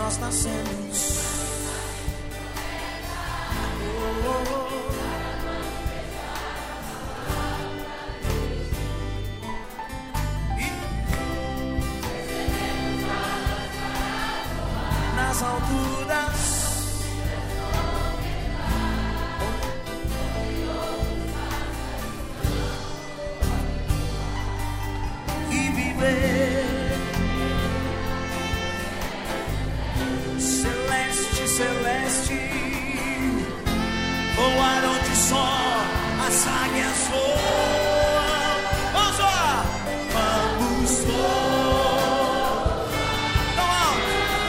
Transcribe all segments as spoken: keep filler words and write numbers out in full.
nós nascemos. Oh, oh, oh. Nas alturas e viver celeste, celeste, voar onde só as águias voam. Vamos lá, vamos voar tão alto.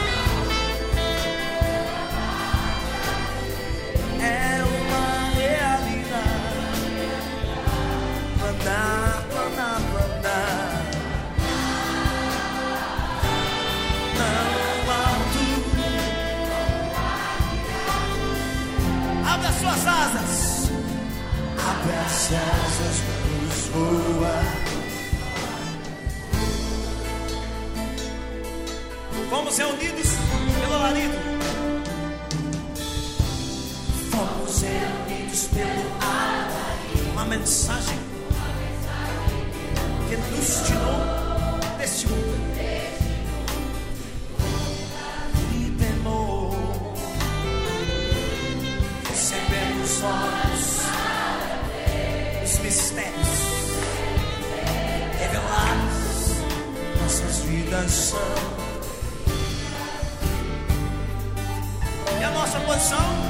É uma realidade. Planar, planar, planar. Não alto. Abre as suas asas. Abre as asas, vamos voar. Fomos reunidos pelo alarido. Fomos reunidos pelo alarido. Uma mensagem que nos tirou deste mundo. E temor. Recebemos olhos os mistérios revelados. Nossas vidas são. E a nossa posição?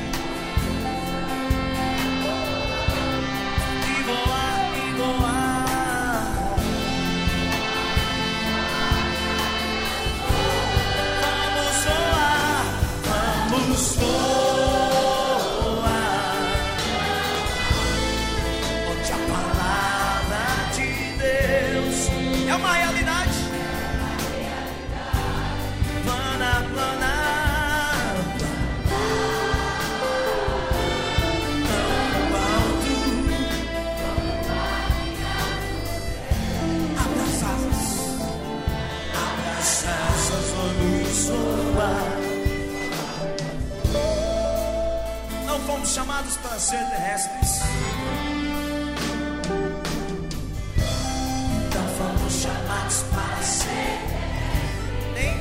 E voar, e voar. Vamos voar, vamos voar. Onde a palavra de Deus é uma realidade. Plana, plana. Não fomos chamados para ser terrestres. Não fomos chamados para ser nem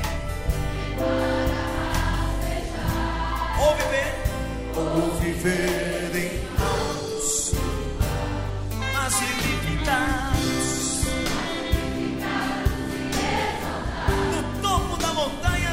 ou viver ou viver em altos, mas ilimitados no topo da montanha.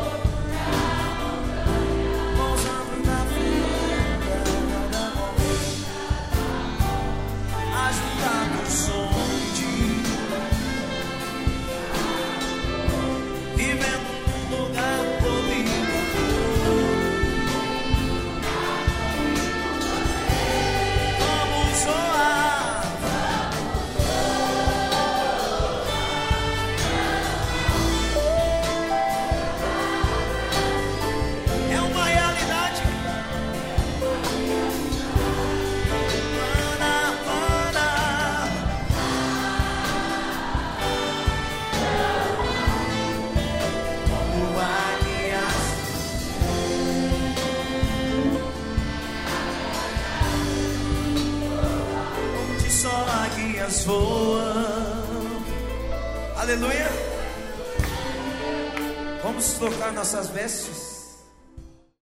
Voam. Aleluia. Vamos trocar nossas vestes.